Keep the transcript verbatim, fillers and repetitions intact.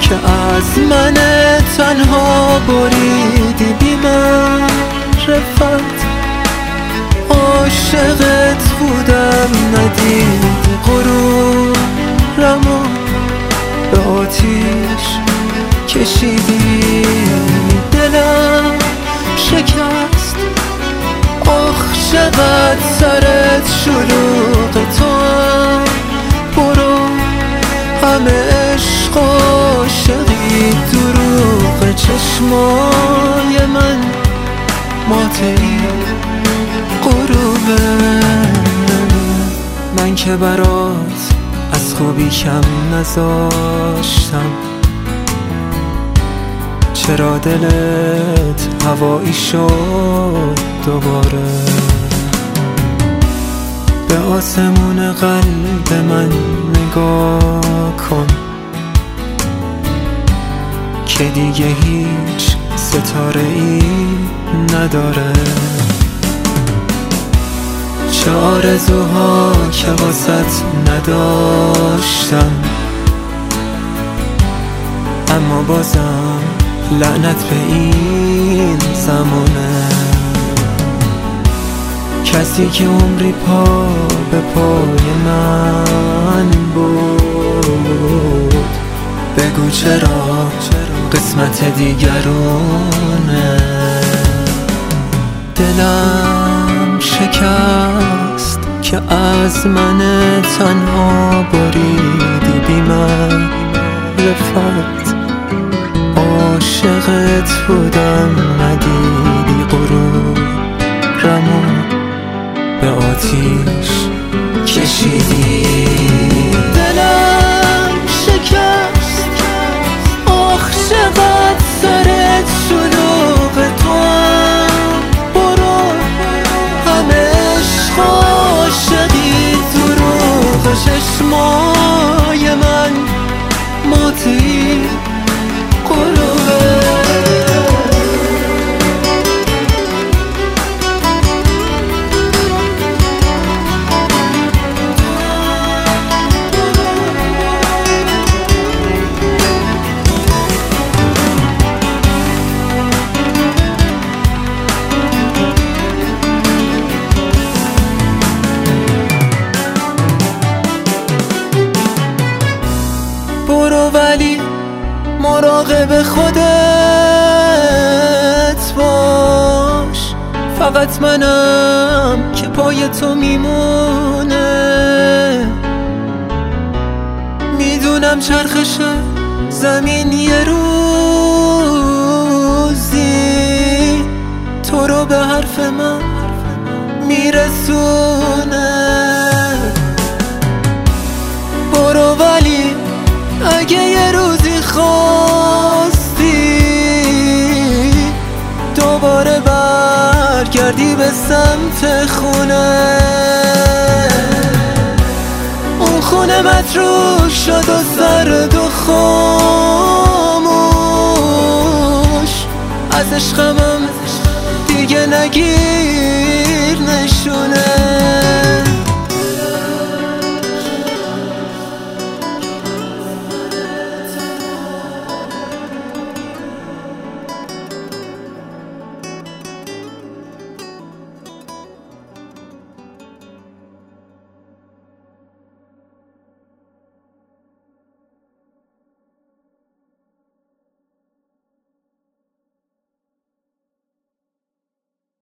که از من تنها بریدی بی معرفت. عاشقت بودم ندیدی غرورمو به آتیش کشیدی. دلم شکست، آخ چقدر سرت شلوغ. تو هم برو، همه عشق عاشقی دروغ. چشمای من ماته‌ای غروبه. من که برات از خوبی کم نذاشتم، چرا دلت هوایی شد دوباره؟ به آسمون قلب من نگاه کن که دیگه هیچ ستاره ای نداره. چه آرزوها که واسط نداشتم، اما بازم لعنت به این زمانه. کسی که عمری پا به پای من بود، بگو چرا قسمت دیگرونه. دلم شکست که از من تنها بریدی بی معرفت. عاشقت بودم ندیدی غرورمو به آتیش کشیدی. دلم شکست، آخ چقدر سرت شلوغ. تو هم برو، همه عشق عاشقی دروغ. چشمای من ماته‌ای غروبه. برو ولی مراقب خودت باش، فقط منم که پای تو میمونه. میدونم چرخش زمین یه روزی تو رو به حرف من میرسونه. برو ولی اگه یه روزی خواستی دوباره برگردی به سمت خونه، اون خونه متروک شد و زرد و خاموش. از عشقمم دیگه نگیر نشونه.